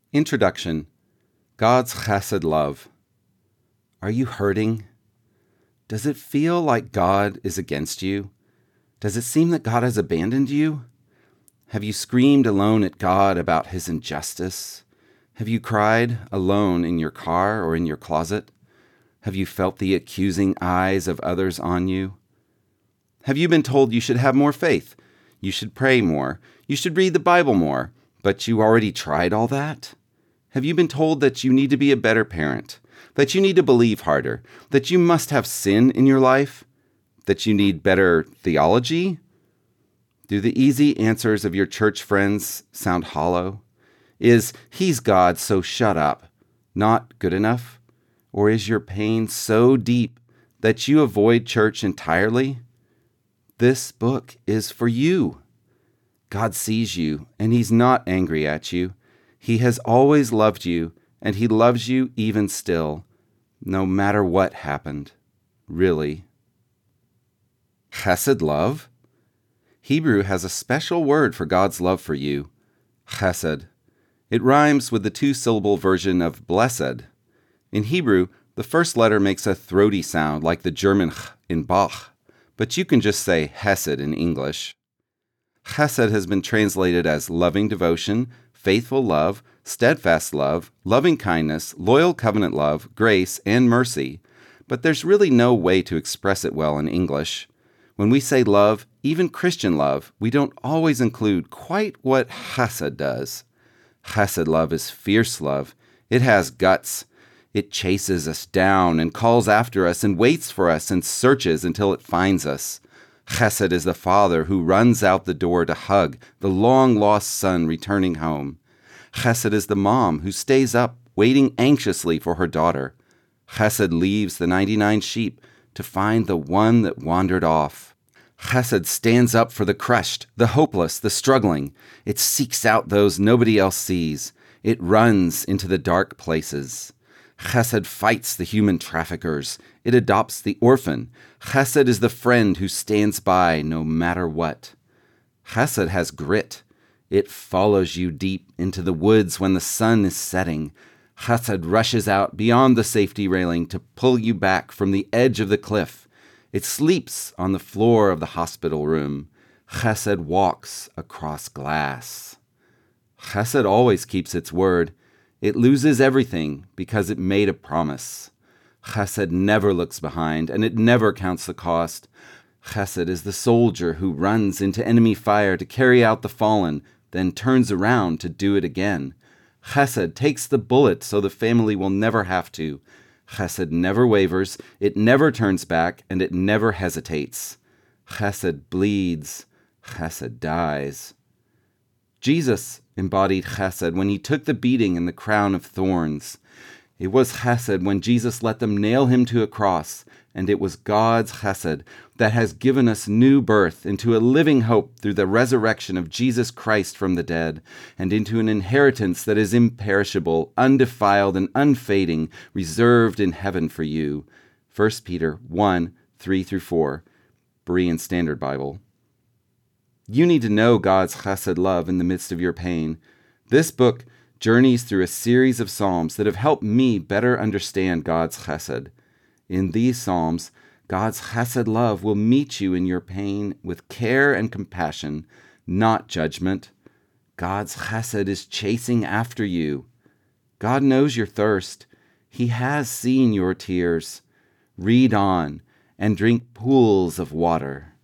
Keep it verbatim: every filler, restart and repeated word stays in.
Introduction. God's chesed love. Are you hurting? Does it feel like God is against you? Does it seem that God has abandoned you? Have you screamed alone at God about his injustice? Have you cried alone in your car or in your closet? Have you felt the accusing eyes of others on you? Have you been told you should have more faith? You should pray more. You should read the Bible more. But you already tried all that? Have you been told that you need to be a better parent? That you need to believe harder? That you must have sin in your life? That you need better theology? Do the easy answers of your church friends sound hollow? Is "He's God, so shut up" not good enough? Or is your pain so deep that you avoid church entirely? This book is for you. God sees you, and he's not angry at you. He has always loved you, and he loves you even still, no matter what happened, really. Chesed love? Hebrew has a special word for God's love for you, chesed. It rhymes with the two-syllable version of blessed. In Hebrew, the first letter makes a throaty sound like the German ch in Bach, but you can just say hesed in English. Chesed has been translated as loving devotion, faithful love, steadfast love, loving kindness, loyal covenant love, grace, and mercy. But there's really no way to express it well in English. When we say love, even Christian love, we don't always include quite what chesed does. Chesed love is fierce love. It has guts. It chases us down and calls after us and waits for us and searches until it finds us. Chesed is the father who runs out the door to hug the long-lost son returning home. Chesed is the mom who stays up waiting anxiously for her daughter. Chesed leaves the ninety-nine sheep to find the one that wandered off. Chesed stands up for the crushed, the hopeless, the struggling. It seeks out those nobody else sees. It runs into the dark places. Chesed fights the human traffickers. It adopts the orphan. Chesed is the friend who stands by no matter what. Chesed has grit. It follows you deep into the woods when the sun is setting. Chesed rushes out beyond the safety railing to pull you back from the edge of the cliff. It sleeps on the floor of the hospital room. Chesed walks across glass. Chesed always keeps its word. It loses everything because it made a promise. Chesed never looks behind, and it never counts the cost. Chesed is the soldier who runs into enemy fire to carry out the fallen, then turns around to do it again. Chesed takes the bullet so the family will never have to. Chesed never wavers, it never turns back, and it never hesitates. Chesed bleeds. Chesed dies. Jesus embodied chesed when he took the beating and the crown of thorns. It was chesed when Jesus let them nail him to a cross, and it was God's chesed that has given us new birth into a living hope through the resurrection of Jesus Christ from the dead, and into an inheritance that is imperishable, undefiled, and unfading, reserved in heaven for you. First Peter one, three through four, Berean Standard Bible. You need to know God's chesed love in the midst of your pain. This book journeys through a series of psalms that have helped me better understand God's chesed. In these psalms, God's chesed love will meet you in your pain with care and compassion, not judgment. God's chesed is chasing after you. God knows your thirst. He has seen your tears. Read on and drink pools of water.